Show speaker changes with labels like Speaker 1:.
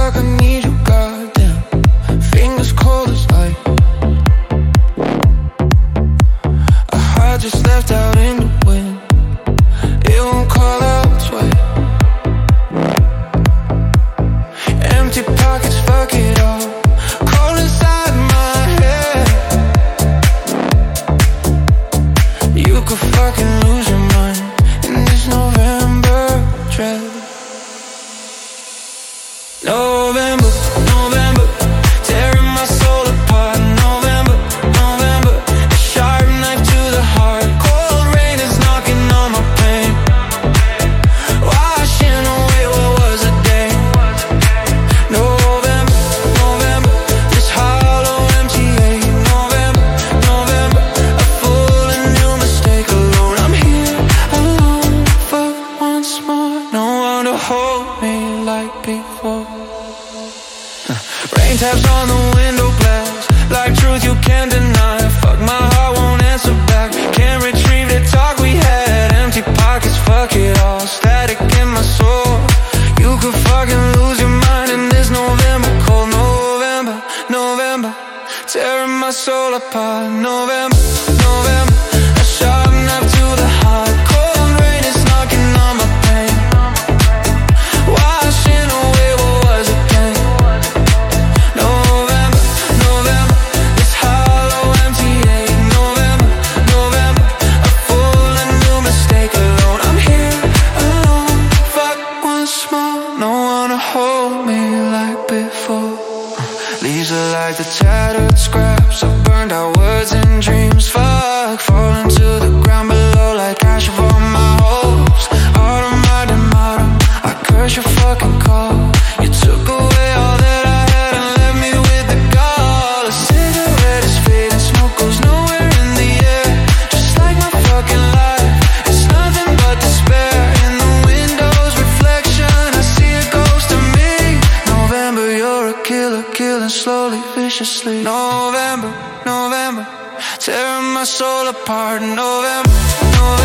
Speaker 1: like I need you, goddamn. Fingers cold as ice. A heart just left out in the wind. It won't call out twice. Empty pockets, fuck it all. Cold inside my head. You could fucking lose your mind in this November dread. November, November, tearing my soul apart. November, November, a sharp knife to the heart. Cold rain is knocking on my pain, washing away what was a day. November, November, this hollow empty ache. November, November, a full and new mistake alone. I'm here alone, fuck once more. No one to hold me like before. Rain taps on the window glass, like truth you can't deny. Fuck, my heart won't answer back. Can't retrieve the talk we had. Empty pockets, fuck it all. Static in my soul. You could fucking lose your mind in this November cold. November, November, tearing my soul apart. November, November, a sharp knife to the heart. Cold rain is knocking on my pain, washing away what was again. November, November, this hollow empty ache. November, November, a full and new mistake alone. I'm here alone, fuck once more. No one to hold me like before. Leaves are like the tattered scraps of burned out words and dreams. Fuck, falling to the ground below like ash of all my hopes. Autumn, autumn, I curse your fucking call. You took away all that I had and left me with the gall. A cigarette is fading, smoke goes nowhere in the air. Just like my fucking life, it's nothing but despair. In the window's reflection, I see a ghost of me. November, you're a killer, killing slowly, viciously. November, November, tearing my soul apart. November, November.